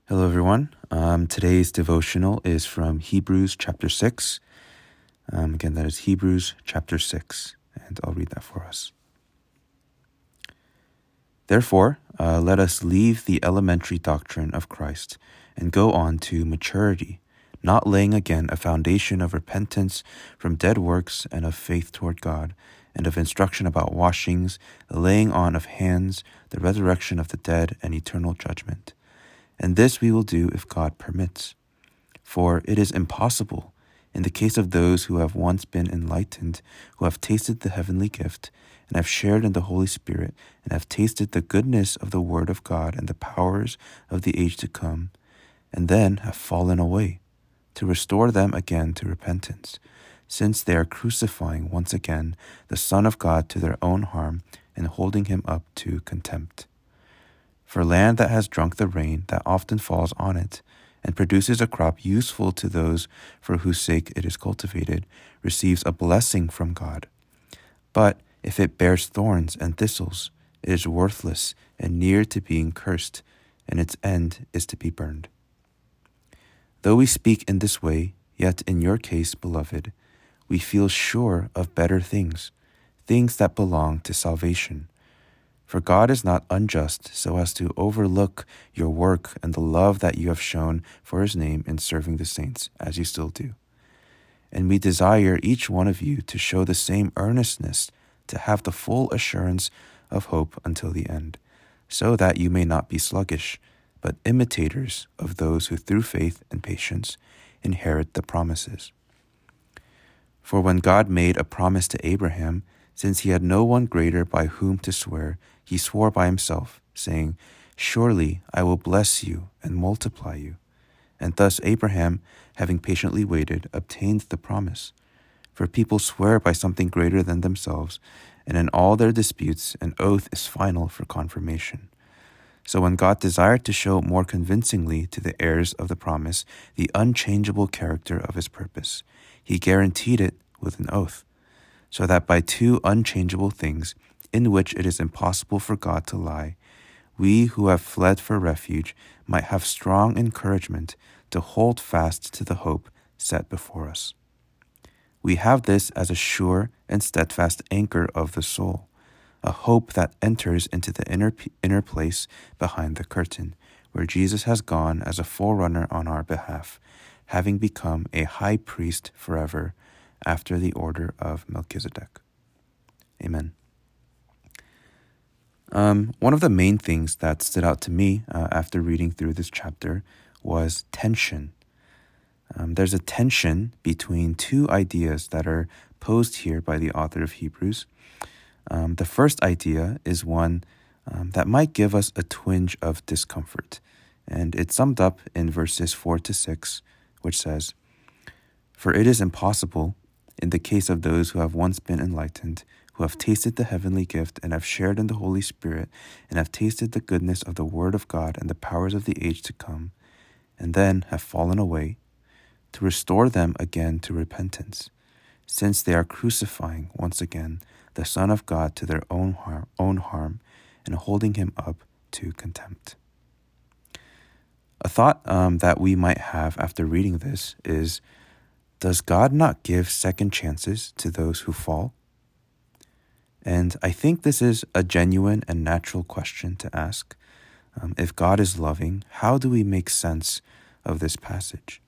Hello, everyone. Today's devotional is from Hebrews chapter 6. Again, that is Hebrews chapter 6, and I'll read that for us. Therefore, let us leave the elementary doctrine of Christ and go on to maturity, not laying again a foundation of repentance from dead works and of faith toward God, and of instruction about washings, the laying on of hands, the resurrection of the dead, and eternal judgment. And this we will do if God permits. For it is impossible, in the case of those who have once been enlightened, who have tasted the heavenly gift, and have shared in the Holy Spirit, and have tasted the goodness of the Word of God and the powers of the age to come, and then have fallen away, to restore them again to repentance, since they are crucifying once again the Son of God to their own harm and holding him up to contempt. For land that has drunk the rain that often falls on it, and produces a crop useful to those for whose sake it is cultivated, receives a blessing from God. But if it bears thorns and thistles, it is worthless and near to being cursed, and its end is to be burned. Though we speak in this way, yet in your case, beloved, we feel sure of better things, things that belong to salvation. For God is not unjust so as to overlook your work and the love that you have shown for his name in serving the saints, as you still do. And we desire each one of you to show the same earnestness, to have the full assurance of hope until the end, so that you may not be sluggish, but imitators of those who through faith and patience inherit the promises. For when God made a promise to Abraham, since he had no one greater by whom to swear, he swore by himself, saying, Surely I will bless you and multiply you. And thus Abraham, having patiently waited, obtained the promise. For people swear by something greater than themselves, and in all their disputes an oath is final for confirmation. So when God desired to show more convincingly to the heirs of the promise the unchangeable character of his purpose, he guaranteed it with an oath, so that by two unchangeable things, in which it is impossible for God to lie, we who have fled for refuge might have strong encouragement to hold fast to the hope set before us. We have this as a sure and steadfast anchor of the soul, a hope that enters into the inner place behind the curtain, where Jesus has gone as a forerunner on our behalf, having become a high priest forever, after the order of Melchizedek. Amen. One of the main things that stood out to me after reading through this chapter was tension. There's a tension between two ideas that are posed here by the author of Hebrews. The first idea is one that might give us a twinge of discomfort, and it's summed up in verses 4 to 6, which says, For it is impossible, in the case of those who have once been enlightened, who have tasted the heavenly gift and have shared in the Holy Spirit and have tasted the goodness of the Word of God and the powers of the age to come, and then have fallen away, to restore them again to repentance, since they are crucifying once again the Son of God to their own harm and holding him up to contempt. A thought that we might have after reading this is, does God not give second chances to those who fall? And I think this is a genuine and natural question to ask. If God is loving, how do we make sense of this passage?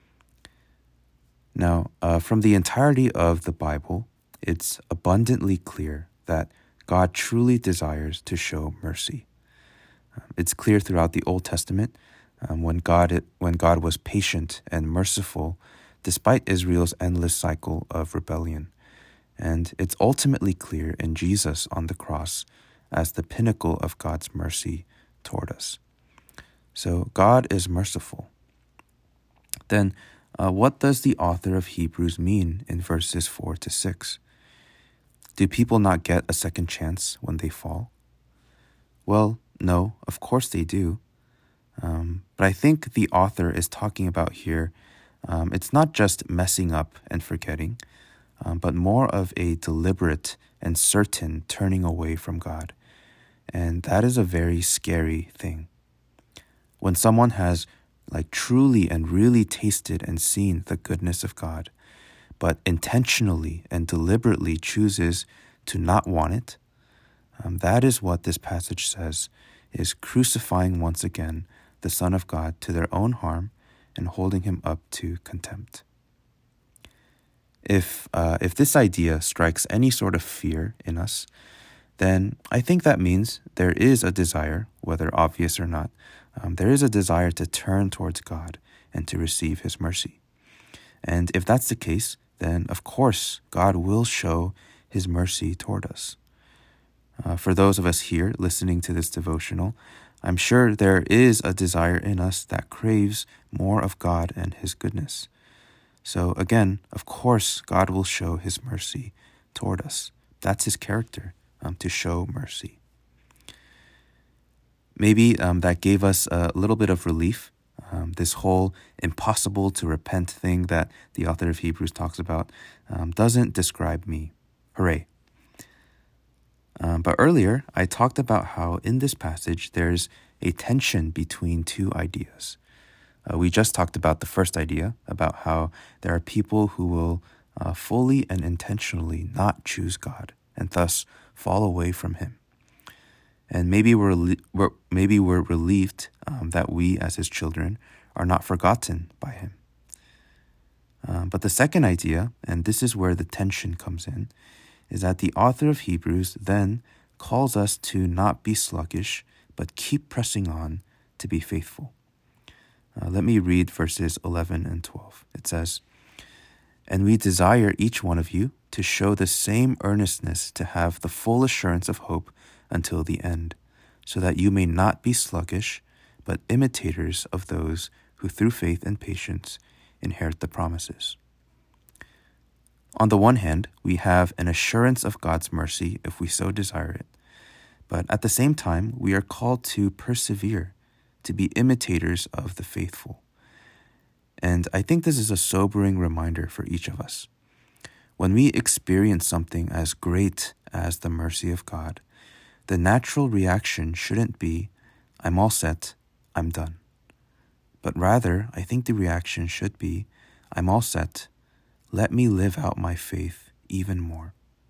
Now, from the entirety of the Bible, it's abundantly clear that God truly desires to show mercy. It's clear throughout the Old Testament when God was patient and merciful despite Israel's endless cycle of rebellion. And it's ultimately clear in Jesus on the cross as the pinnacle of God's mercy toward us. So God is merciful. Then what does the author of Hebrews mean in verses 4 to 6? Do people not get a second chance when they fall? Well, no, of course they do. But I think the author is talking about here, it's not just messing up and forgetting, but more of a deliberate and certain turning away from God. And that is a very scary thing. When someone has truly and really tasted and seen the goodness of God, but intentionally and deliberately chooses to not want it, that is what this passage says is crucifying once again the Son of God to their own harm and holding him up to contempt. If this idea strikes any sort of fear in us, then I think that means there is a desire, whether obvious or not, there is a desire to turn towards God and to receive his mercy. And if that's the case, then of course God will show his mercy toward us. For those of us here listening to this devotional, I'm sure there is a desire in us that craves more of God and his goodness. So again, of course, God will show his mercy toward us. That's his character, to show mercy. Maybe that gave us a little bit of relief. This whole impossible to repent thing that the author of Hebrews talks about doesn't describe me. Hooray. But earlier, I talked about how in this passage there's a tension between two ideas. We just talked about the first idea, about how there are people who will fully and intentionally not choose God and thus fall away from him. And maybe we're relieved that we as his children are not forgotten by him. But the second idea, and this is where the tension comes in, is that the author of Hebrews then calls us to not be sluggish, but keep pressing on to be faithful. Let me read verses 11 and 12. It says, "And we desire each one of you to show the same earnestness to have the full assurance of hope until the end, so that you may not be sluggish, but imitators of those who through faith and patience inherit the promises." On the one hand, we have an assurance of God's mercy if we so desire it. But at the same time, we are called to persevere, to be imitators of the faithful. And I think this is a sobering reminder for each of us. When we experience something as great as the mercy of God, the natural reaction shouldn't be, "I'm all set, I'm done." But rather, I think the reaction should be, "I'm all set, let me live out my faith even more."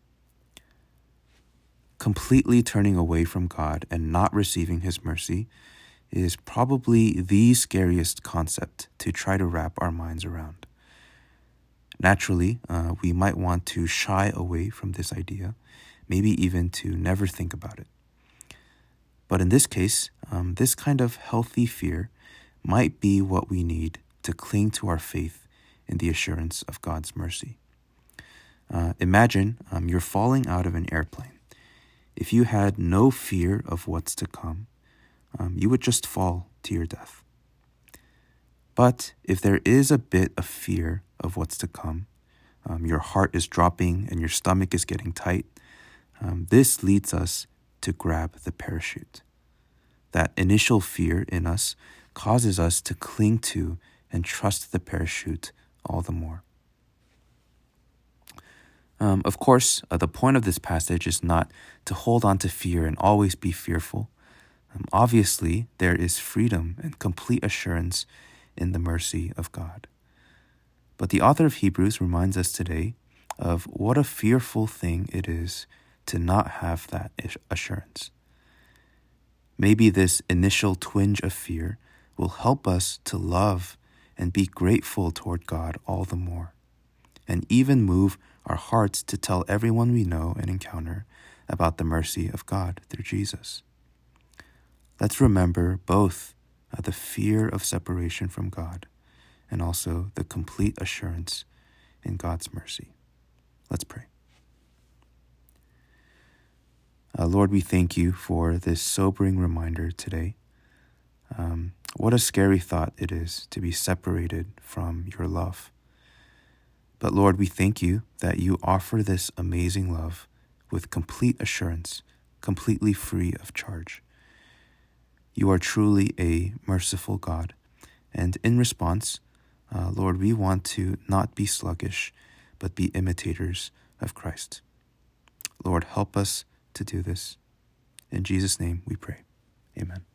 Completely turning away from God and not receiving his mercy is probably the scariest concept to try to wrap our minds around. Naturally, we might want to shy away from this idea, maybe even to never think about it. But in this case, this kind of healthy fear might be what we need to cling to our faith in the assurance of God's mercy. Imagine you're falling out of an airplane. If you had no fear of what's to come, you would just fall to your death. But if there is a bit of fear of what's to come, your heart is dropping and your stomach is getting tight, this leads us to grab the parachute. That initial fear in us causes us to cling to and trust the parachute all the more. Of course, the point of this passage is not to hold on to fear and always be fearful. Obviously, there is freedom and complete assurance in the mercy of God. But the author of Hebrews reminds us today of what a fearful thing it is to not have that assurance. Maybe this initial twinge of fear will help us to love and be grateful toward God all the more, and even move our hearts to tell everyone we know and encounter about the mercy of God through Jesus. Let's remember both the fear of separation from God and also the complete assurance in God's mercy. Let's pray. Lord, we thank you for this sobering reminder today. What a scary thought it is to be separated from your love. But Lord, we thank you that you offer this amazing love with complete assurance, completely free of charge. You are truly a merciful God. And in response, Lord, we want to not be sluggish, but be imitators of Christ. Lord, help us to do this. In Jesus' name we pray. Amen.